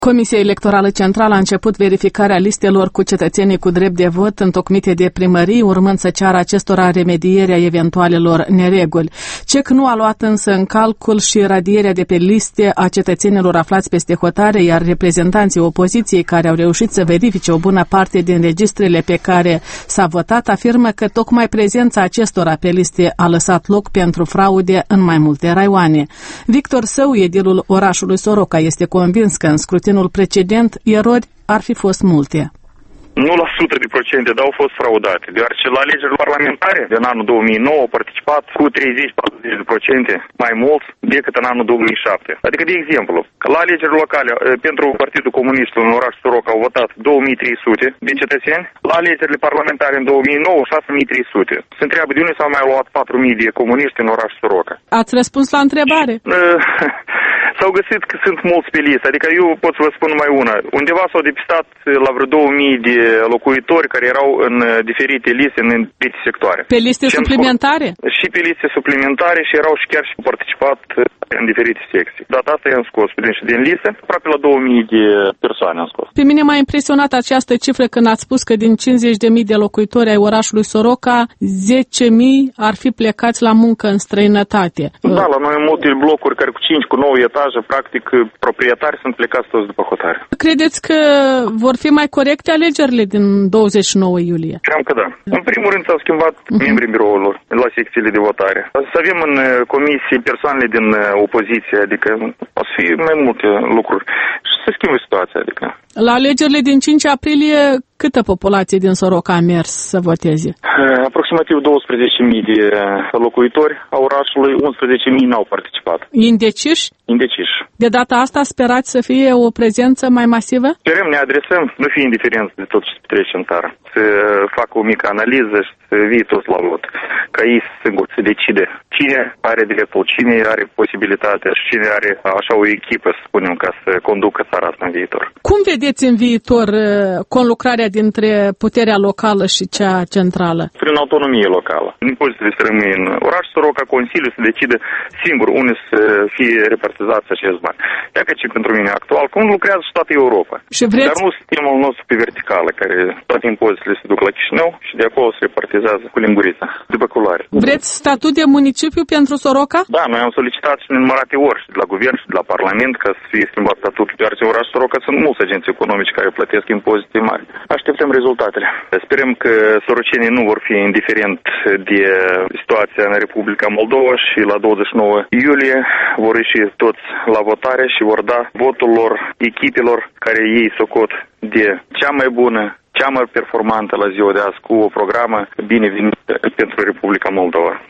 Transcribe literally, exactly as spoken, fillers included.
Comisia Electorală Centrală a început verificarea listelor cu cetățenii cu drept de vot întocmite de primării, urmând să ceară acestora remedierea eventualelor nereguli. C E C nu a luat însă în calcul și radierea de pe liste a cetățenilor aflați peste hotare, iar reprezentanții opoziției care au reușit să verifice o bună parte din registrele pe care s-a votat afirmă că tocmai prezența acestora pe liste a lăsat loc pentru fraude în mai multe raioane. Victor Său, edilul orașului Soroca, este convins că în scrutin precedent, erori ar fi fost multe. Nu la sută de procente, dar au fost fraudate, deoarece la alegerile parlamentare din anul două mii nouă au participat cu treizeci patruzeci de procente mai mult decât în anul două mii șapte. Adică, de exemplu, la alegerile locale pentru Partidul Comunist în orașul Soroca au votat două mii trei sute de cetățeni, la alegerile parlamentare în două mii nouă șase mii trei sute. Se întreabă de unde s-au mai luat patru mii de comuniști în orașul Soroca. Ați răspuns la întrebare? S-au găsit că sunt mulți pe listă, adică eu pot să vă spun numai una. Undeva s-au depistat la vreo două mii de locuitori care erau în diferite liste, în diferite sectoare. Pe liste și suplimentare? Și pe liste suplimentare și erau și chiar și participat în diferite secții. Data asta i-am scos pe din, din listă, aproape la două mii de persoane am scos. Pe mine m-a impresionat această cifră când ați spus că din cincizeci de mii de locuitori ai orașului Soroca, zece mii ar fi plecați la muncă în străinătate. Da, la noi multe blocuri care cu cinci, cu nouă etaje, practic proprietari sunt plecați toți după hotare. Credeți că vor fi mai corecte alegerile din douăzeci și nouă iulie? Cred că da. În primul rând s-au schimbat uh-huh. membrii birourilor la secțiile de votare. Să avem în comisie persoanele din opoziție, adică o să fie mai multe lucruri și să schimbe situația. Adică. La alegerile din cinci aprilie, câtă populație din Soroca a mers să voteze? Aproximativ douăsprezece mii de locuitori a orașului, unsprezece mii n-au participat. Indeciși? Indeciși. De data asta sperați să fie o prezență mai masivă? Sperăm, ne adresăm, nu fie indiferent de tot ce se trece în țară. Să facă o mică analiză și să vii toți la vot. Ca ei singur să decide cine are dreptul, cine are posibilitatea și cine are așa o echipă, să spunem, ca să conducă țara asta în viitor. Cum vedeți în viitor conlucrarea dintre puterea locală și cea centrală? Prin autonomie locală. Impozitele să rămâie în oraș Soroca, Consiliul să decide singur unde să fie repartizați acești bani. Iată ce pentru mine actual, cum lucrează și toată Europa. Și vreți... Dar nu sistemul nostru pe verticală, care toate impozitele se duc la Chișinău și de acolo se repartizează cu lingurița, după culoare. Vreți statut de municipiu pentru Soroca? Da, noi am solicitat și în numărate ori și de la guvern și de la Parlament ca să fie schimbat statutul, deoarece în oraș Soroca sunt mulți agenți economici care plătesc impozite mari. Așteptăm rezultatele. Sperăm că sorocenii nu vor fi indiferent de situația în Republica Moldova și la douăzeci și nouă iulie vor ieși toți la votare și vor da votul lor echipelor care ei socot de cea mai bună, cea mai performantă la ziua de azi, cu o programă bine venită pentru Republica Moldova.